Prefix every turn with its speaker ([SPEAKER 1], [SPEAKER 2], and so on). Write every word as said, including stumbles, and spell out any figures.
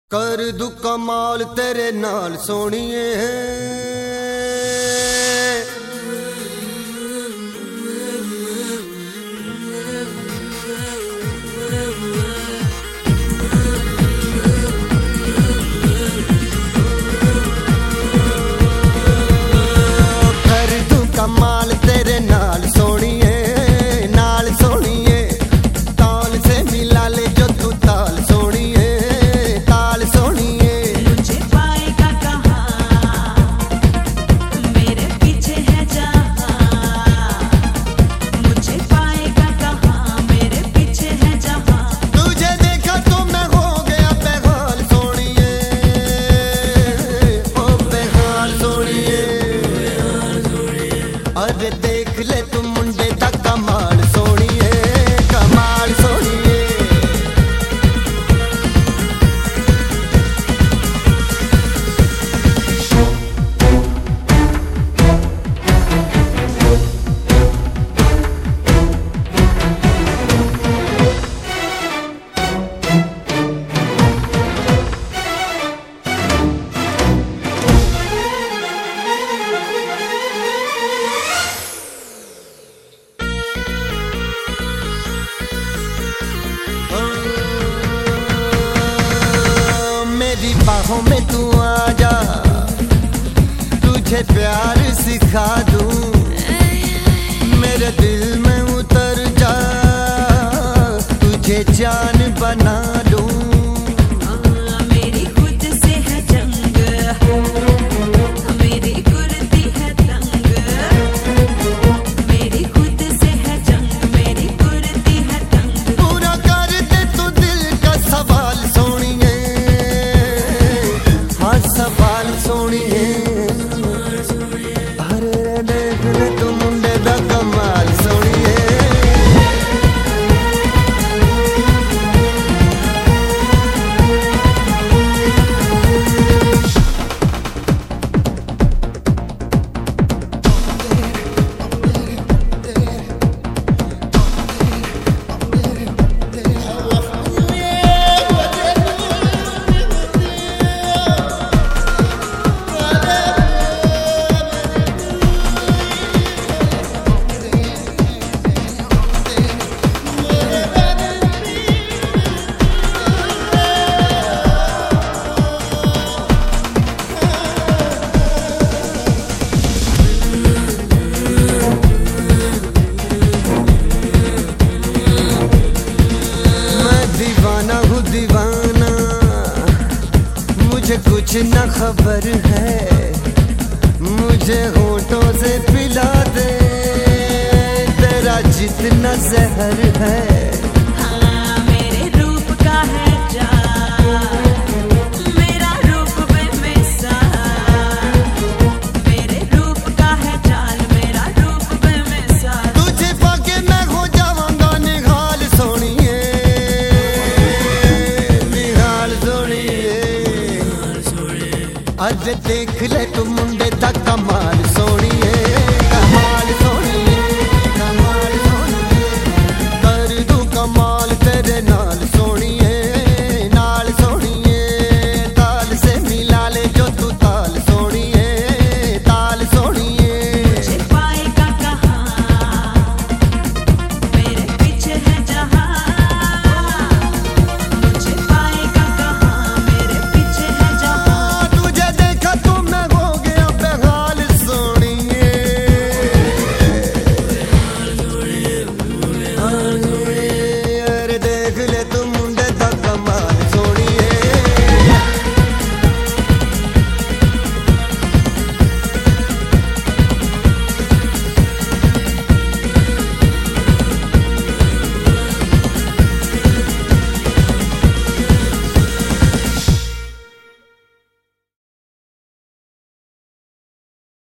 [SPEAKER 1] कर दू कमाल तेरे नाल सोनिए कर दू कमाल तेरे नाल सोनिए नाल सोनिए ताल से मिला ले जो तू ताल सोनिए ताल सोनिए
[SPEAKER 2] मुझे पाएगा कहाँ मेरे पीछे है जहाँ मुझे पाएगा कहाँ मेरे पीछे है जहाँ
[SPEAKER 1] तुझे देखा तो मैं हो गया बेहाल सोनिए ओ बेहाल सोनिए अरे देख ले तुम मुंडे दा कमाल सोनिए कमाल सोनिए मेरी बाहों में तू आजा तुझे प्यार सिखा दूं मेरे दिल में उतर जा तुझे जान बना लूं
[SPEAKER 2] मेरी खुद से है जंग मेरी कुर्ती है तंग मेरी खुद से है जंग मेरी कुर्ती है तंग
[SPEAKER 1] पूरा कर दे तू दिल का सवाल सोनिए हाँ सवाल सोनिए अरे देख ले तू मुंडे दा कमाल सोनिए दीवाना मुझे कुछ न खबर है मुझे होठों से पिला दे तेरा जितना जहर है
[SPEAKER 2] हाँ मेरे रूप का है जान मेरा रूप बेमिसाल मेरे रूप का है जान मेरा रूप बेमिसाल
[SPEAKER 1] तुझे पाके मैं हो जाऊंगा निहाल सोनिए अरे देख ले तू मुंडे दा कमाल